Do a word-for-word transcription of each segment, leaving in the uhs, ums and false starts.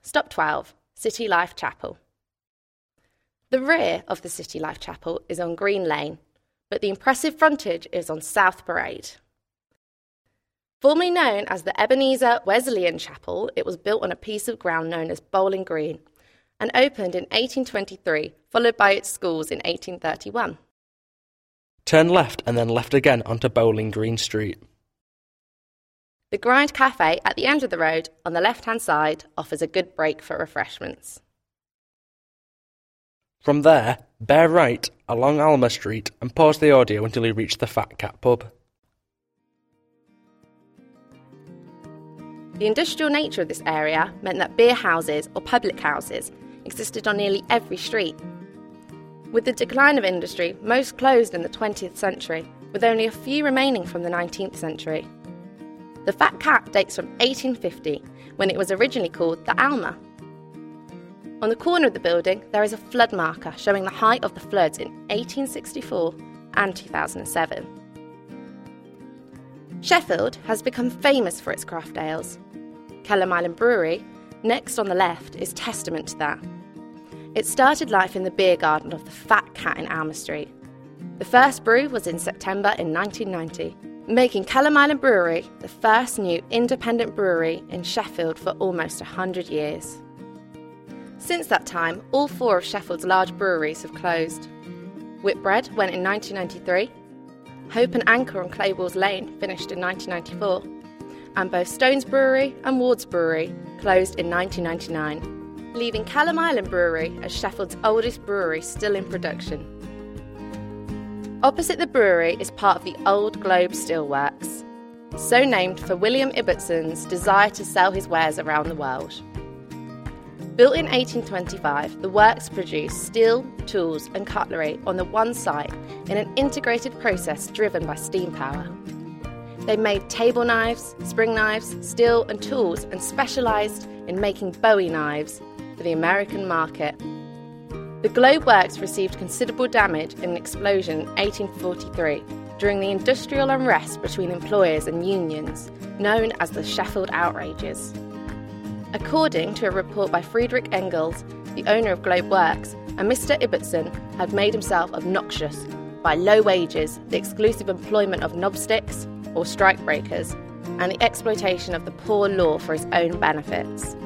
Stop twelve, City Life Chapel. The rear of the City Life Chapel is on Green Lane, but the impressive frontage is on South Parade. Formerly known as the Ebenezer Wesleyan Chapel, it was built on a piece of ground known as Bowling Green and opened in eighteen twenty-three, followed by its schools in eighteen thirty-one. Turn left and then left again onto Bowling Green Street. The Grind Cafe at the end of the road on the left-hand side offers a good break for refreshments. From there, bear right along Alma Street and pause the audio until you reach the Fat Cat pub. The industrial nature of this area meant that beer houses or public houses existed on nearly every street. With the decline of industry, most closed in the twentieth century, with only a few remaining from the nineteenth century. The Fat Cat dates from eighteen fifty, when it was originally called the Alma. On the corner of the building, there is a flood marker showing the height of the floods in eighteen sixty-four and two thousand seven. Sheffield has become famous for its craft ales. Kelham Island Brewery, next on the left, is testament to that. It started life in the beer garden of the Fat Cat in Alma Street. The first brew was in September in nineteen ninety, making Kelham Island Brewery the first new independent brewery in Sheffield for almost one hundred years. Since that time, all four of Sheffield's large breweries have closed. Whitbread went in nineteen ninety-three, Hope and Anchor on Clayballs Lane finished in nineteen ninety-four, and both Stones Brewery and Ward's Brewery closed in nineteen ninety-nine, leaving Kelham Island Brewery as Sheffield's oldest brewery still in production. Opposite the brewery is part of the Old Globe Steelworks, so named for William Ibbetson's desire to sell his wares around the world. Built in eighteen twenty-five, the works produced steel, tools and cutlery on the one site in an integrated process driven by steam power. They made table knives, spring knives, steel and tools, and specialised in making Bowie knives for the American market. The Globe Works received considerable damage in an explosion in eighteen forty-three during the industrial unrest between employers and unions, known as the Sheffield Outrages. According to a report by Friedrich Engels, the owner of Globe Works, and Mister Ibbetson had made himself obnoxious by low wages, the exclusive employment of knobsticks or strikebreakers, and the exploitation of the poor law for his own benefits.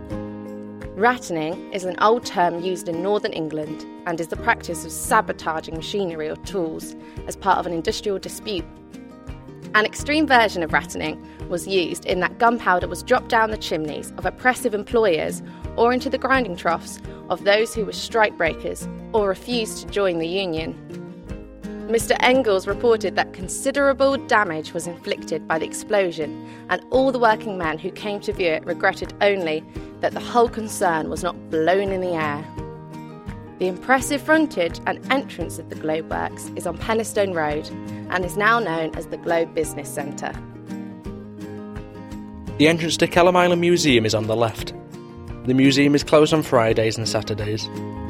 Rattening is an old term used in northern England and is the practice of sabotaging machinery or tools as part of an industrial dispute. An extreme version of rattening was used in that gunpowder was dropped down the chimneys of oppressive employers or into the grinding troughs of those who were strikebreakers or refused to join the union. Mister Engels reported that considerable damage was inflicted by the explosion, and all the working men who came to view it regretted only that the whole concern was not blown in the air. The impressive frontage and entrance of the Globe Works is on Penistone Road and is now known as the Globe Business Centre. The entrance to Kelham Island Museum is on the left. The museum is closed on Fridays and Saturdays.